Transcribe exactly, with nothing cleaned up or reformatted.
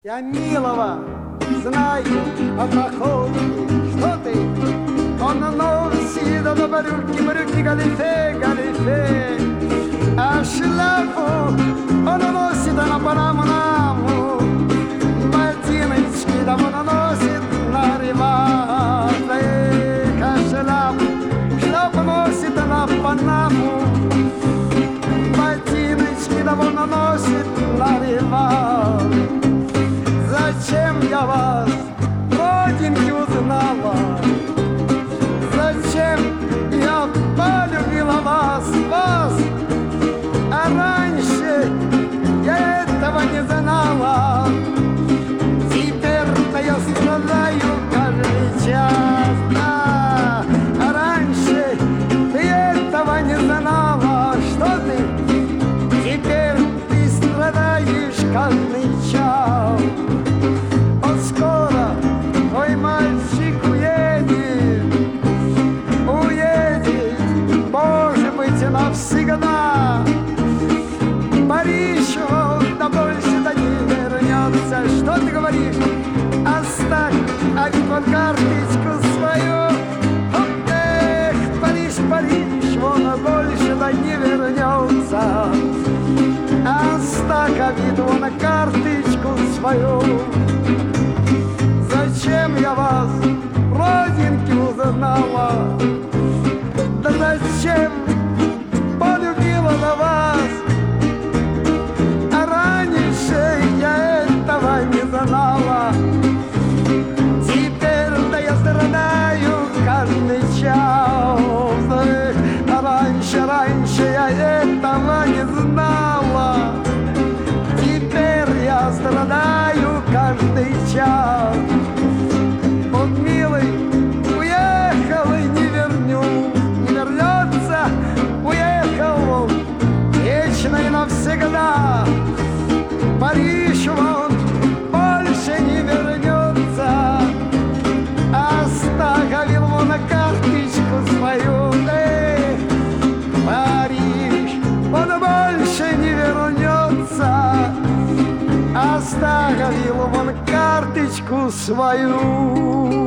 Я милого знаю о проходе, что ты? Он носит до брюки, брюки, галифе, галифе. А шляпу он носит на панаму, ботиночки да он носит на ривазе. А шляпу, шляпу носит на панаму, ботиночки да он носит на ривазе. Зачем я вас, родинки, узнала? Зачем я полюбила вас, вас? А раньше я этого не знала. Теперь-то я страдаю каждый час, да. А раньше ты этого не знала. Что ты? Теперь ты страдаешь каждый час. Он скоро, твой мальчик, уедет, уедет, может быть, и навсегда. Париж, он да больше да не вернется. Что ты говоришь? Оставь, а ведь вот карточку свою. Оп, эх, Париж, Париж, он больше да не вернется. Оставь, а ведь он карточку свою. Зачем я вас, родинки, узнала? Да зачем полюбила на вас? А раньше я этого не знала. Теперь-то я страдаю каждый час. А раньше, раньше я этого не знала. Теперь я страдаю каждый час. Вот милый уехал и не верню, не вернется, уехал вечно и навсегда. Париж он больше не вернется. Оставил он на карточку свою. Эх, Париж он больше не вернется. Оставил он карточку свою.